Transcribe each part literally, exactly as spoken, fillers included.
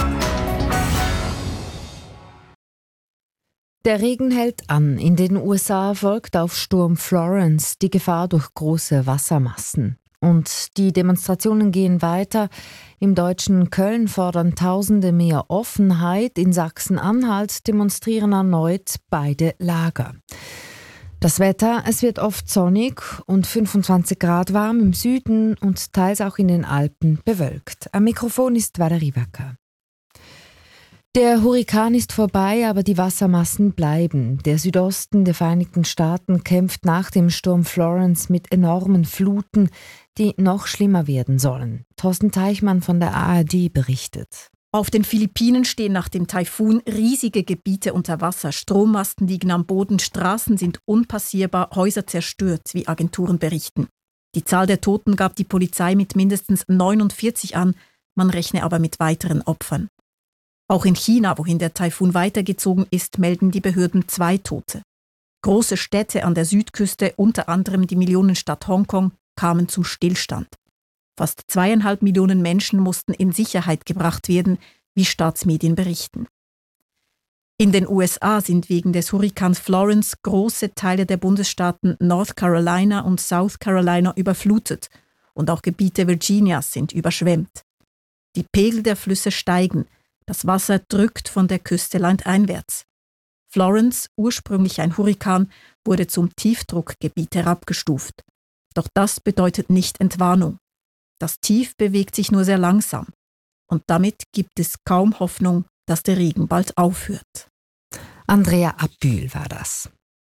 Der Regen hält an. In den U S A folgt auf Sturm Florence die Gefahr durch große Wassermassen. Und die Demonstrationen gehen weiter. Im deutschen Köln fordern Tausende mehr Offenheit. In Sachsen-Anhalt demonstrieren erneut beide Lager. Das Wetter, es wird oft sonnig und fünfundzwanzig Grad warm im Süden und teils auch in den Alpen bewölkt. Am Mikrofon ist Valerie Wacker. Der Hurrikan ist vorbei, aber die Wassermassen bleiben. Der Südosten der Vereinigten Staaten kämpft nach dem Sturm Florence mit enormen Fluten, die noch schlimmer werden sollen. Thorsten Teichmann von der A R D berichtet. Auf den Philippinen stehen nach dem Taifun riesige Gebiete unter Wasser. Strommasten liegen am Boden, Straßen sind unpassierbar, Häuser zerstört, wie Agenturen berichten. Die Zahl der Toten gab die Polizei mit mindestens neunundvierzig an, man rechne aber mit weiteren Opfern. Auch in China, wohin der Taifun weitergezogen ist, melden die Behörden zwei Tote. Große Städte an der Südküste, unter anderem die Millionenstadt Hongkong, kamen zum Stillstand. Fast zweieinhalb Millionen Menschen mussten in Sicherheit gebracht werden, wie Staatsmedien berichten. In den U S A sind wegen des Hurrikans Florence große Teile der Bundesstaaten North Carolina und South Carolina überflutet und auch Gebiete Virginias sind überschwemmt. Die Pegel der Flüsse steigen. Das Wasser drückt von der Küste landeinwärts. Florence, ursprünglich ein Hurrikan, wurde zum Tiefdruckgebiet herabgestuft. Doch das bedeutet nicht Entwarnung. Das Tief bewegt sich nur sehr langsam. Und damit gibt es kaum Hoffnung, dass der Regen bald aufhört. Andrea Abühl war das.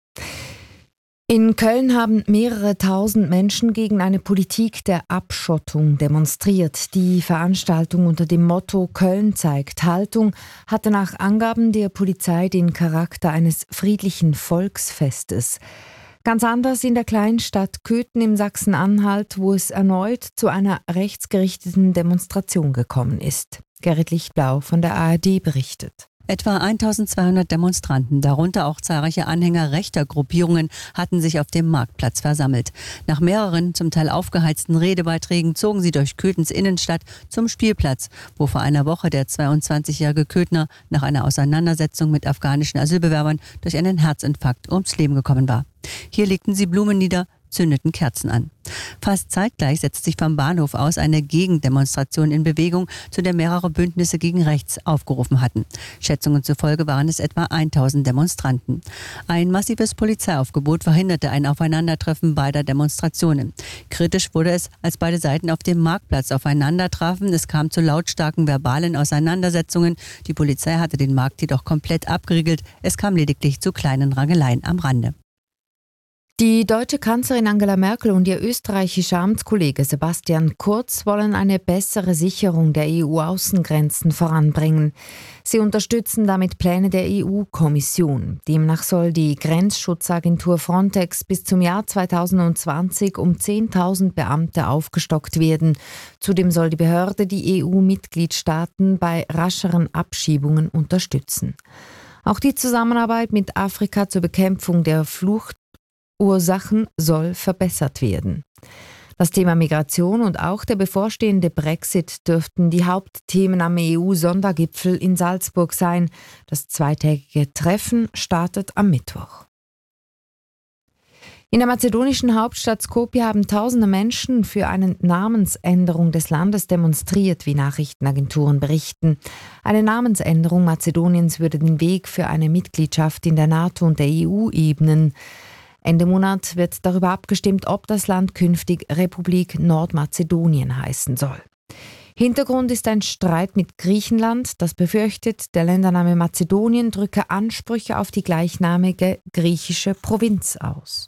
In Köln haben mehrere tausend Menschen gegen eine Politik der Abschottung demonstriert. Die Veranstaltung unter dem Motto Köln zeigt Haltung hatte nach Angaben der Polizei den Charakter eines friedlichen Volksfestes. Ganz anders in der Kleinstadt Köthen im Sachsen-Anhalt, wo es erneut zu einer rechtsgerichteten Demonstration gekommen ist. Gerrit Lichtblau von der A R D berichtet. Etwa eintausendzweihundert Demonstranten, darunter auch zahlreiche Anhänger rechter Gruppierungen, hatten sich auf dem Marktplatz versammelt. Nach mehreren, zum Teil aufgeheizten Redebeiträgen zogen sie durch Köthens Innenstadt zum Spielplatz, wo vor einer Woche der zweiundzwanzigjährige Köthner nach einer Auseinandersetzung mit afghanischen Asylbewerbern durch einen Herzinfarkt ums Leben gekommen war. Hier legten sie Blumen nieder, zündeten Kerzen an. Fast zeitgleich setzt sich vom Bahnhof aus eine Gegendemonstration in Bewegung, zu der mehrere Bündnisse gegen rechts aufgerufen hatten. Schätzungen zufolge waren es etwa tausend Demonstranten. Ein massives Polizeiaufgebot verhinderte ein Aufeinandertreffen beider Demonstrationen. Kritisch wurde es, als beide Seiten auf dem Marktplatz aufeinander trafen. Es kam zu lautstarken verbalen Auseinandersetzungen. Die Polizei hatte den Markt jedoch komplett abgeriegelt. Es kam lediglich zu kleinen Rangeleien am Rande. Die deutsche Kanzlerin Angela Merkel und ihr österreichischer Amtskollege Sebastian Kurz wollen eine bessere Sicherung der E U-Außengrenzen voranbringen. Sie unterstützen damit Pläne der E U-Kommission. Demnach soll die Grenzschutzagentur Frontex bis zum Jahr zweitausendzwanzig um zehntausend Beamte aufgestockt werden. Zudem soll die Behörde die E U-Mitgliedstaaten bei rascheren Abschiebungen unterstützen. Auch die Zusammenarbeit mit Afrika zur Bekämpfung der Flucht Ursachen soll verbessert werden. Das Thema Migration und auch der bevorstehende Brexit dürften die Hauptthemen am E U-Sondergipfel in Salzburg sein. Das zweitägige Treffen startet am Mittwoch. In der mazedonischen Hauptstadt Skopje haben tausende Menschen für eine Namensänderung des Landes demonstriert, wie Nachrichtenagenturen berichten. Eine Namensänderung Mazedoniens würde den Weg für eine Mitgliedschaft in der NATO und der E U ebnen. Ende Monat wird darüber abgestimmt, ob das Land künftig Republik Nordmazedonien heißen soll. Hintergrund ist ein Streit mit Griechenland, das befürchtet, der Ländername Mazedonien drücke Ansprüche auf die gleichnamige griechische Provinz aus.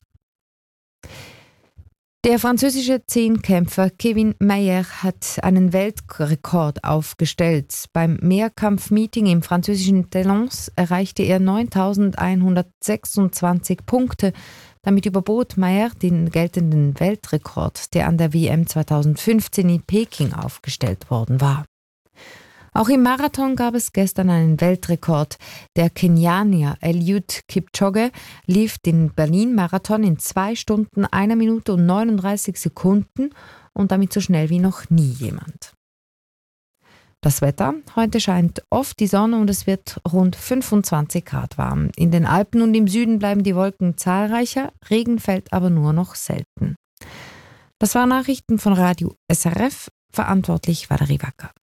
Der französische Zehnkämpfer Kevin Mayer hat einen Weltrekord aufgestellt. Beim Mehrkampfmeeting im französischen Talence erreichte er neuntausendeinhundertsechsundzwanzig Punkte. Damit überbot Mayer den geltenden Weltrekord, der an der W M zweitausendfünfzehn in Peking aufgestellt worden war. Auch im Marathon gab es gestern einen Weltrekord. Der Kenianer Eliud Kipchoge lief den Berlin-Marathon in zwei Stunden, einer Minute und neununddreißig Sekunden und damit so schnell wie noch nie jemand. Das Wetter: Heute scheint oft die Sonne und es wird rund fünfundzwanzig Grad warm. In den Alpen und im Süden bleiben die Wolken zahlreicher, Regen fällt aber nur noch selten. Das waren Nachrichten von Radio S R F, verantwortlich Valerie Wacker.